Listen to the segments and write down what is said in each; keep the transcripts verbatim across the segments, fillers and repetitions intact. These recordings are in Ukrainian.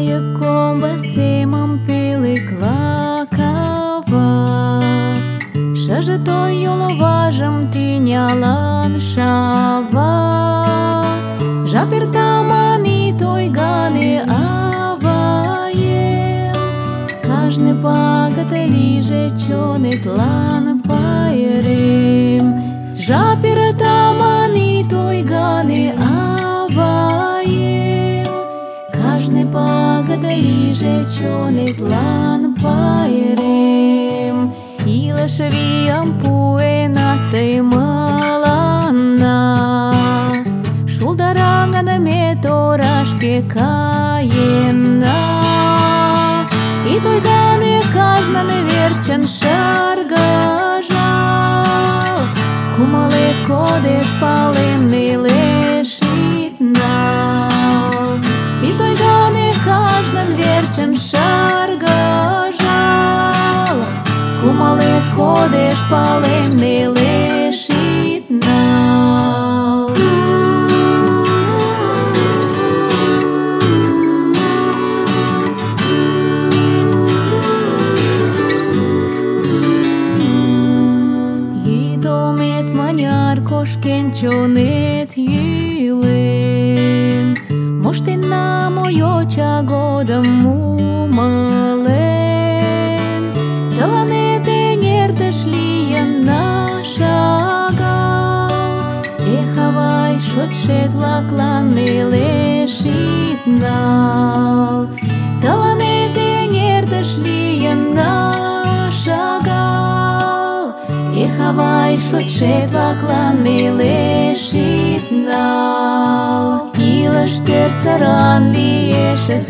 яком басимом пили клакава, шаже той юловажем тинялан шава, жапер тамани той ганы аваем, каждый пагат лиже чонет лан пайрем, жапер тамани той ганы аваем, каждый пагат лиже чонет лан пайрем, ила швиам пуэна тей малана, шулдарангана меторашке каена, и той ганы кажна не верчен шаргажал, кумалет кодеш палем не лешит нал, и той ганы кажна не верчен шаргажал, кумалет кодеш палем не лешит нал. Кошкен чонет йилен, моштен на моё чагодам мумален, таланет эҥертыш лийын нашагал, эх, авай, шочшет-влаклан нелеш ит нал, таланет эҥертыш лийын нашагал, эх, авай, шочшет-влаклан нелеш ит нал, илыш тӧрсыран лиешыс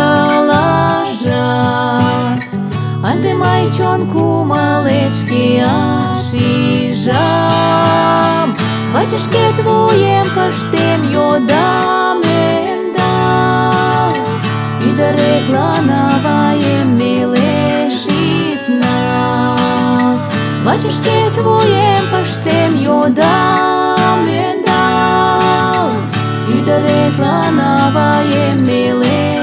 чылажат, ынде мый чон кумылет шкеак шижам, вачышкет вуем пыштем, йодам ӧндал, ӱдыретлан аваем нелеш ит нал, вачышкет вуем пыштем, йодам ӧндал, ӱдыретлан аваем нелеш